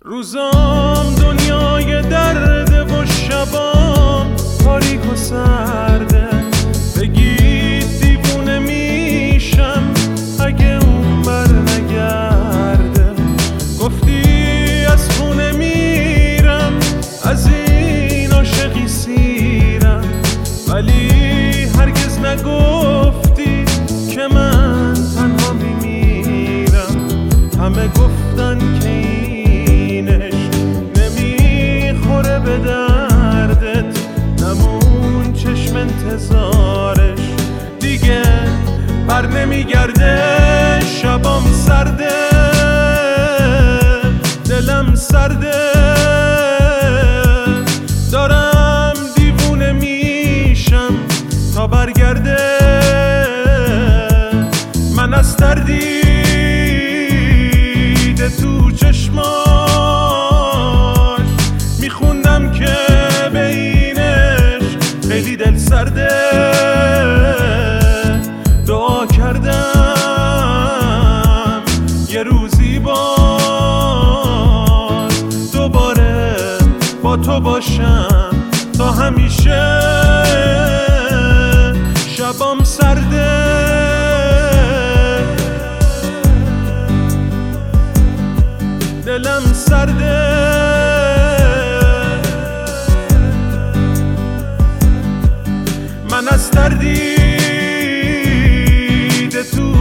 روزام دنیای درده و شبام تاریک و سرده. بگید دیوونه میشم اگه اون بر نگرده. گفتی از خونه میرم، از این عاشقی سیرم، ولی هرگز نگفتی که من تنها میمیرم. همه گفتن که اینش نمیخوره به دردت، نمون چشم انتظارش دیگه بر نمیگرده. شبام سرده، دلم سرده، دارم دیوونه میشم تا برگرده. من از تردید تو چشماش میخوندم که به اینش خیلی دل سرده. دعا کردم یه روزی باز دوباره با تو باشم تا همیشه. شبام سرده، دلم سرده، من از تردید تو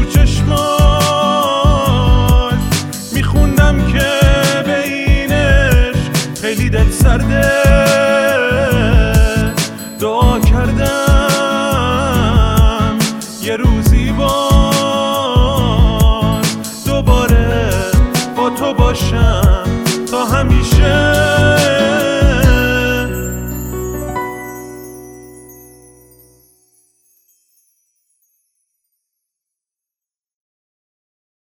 چشماش میخوندم که به اینش خیلی دل سرده. دعا کردم یه روزی باز دوباره با تو باشم تا همیشه.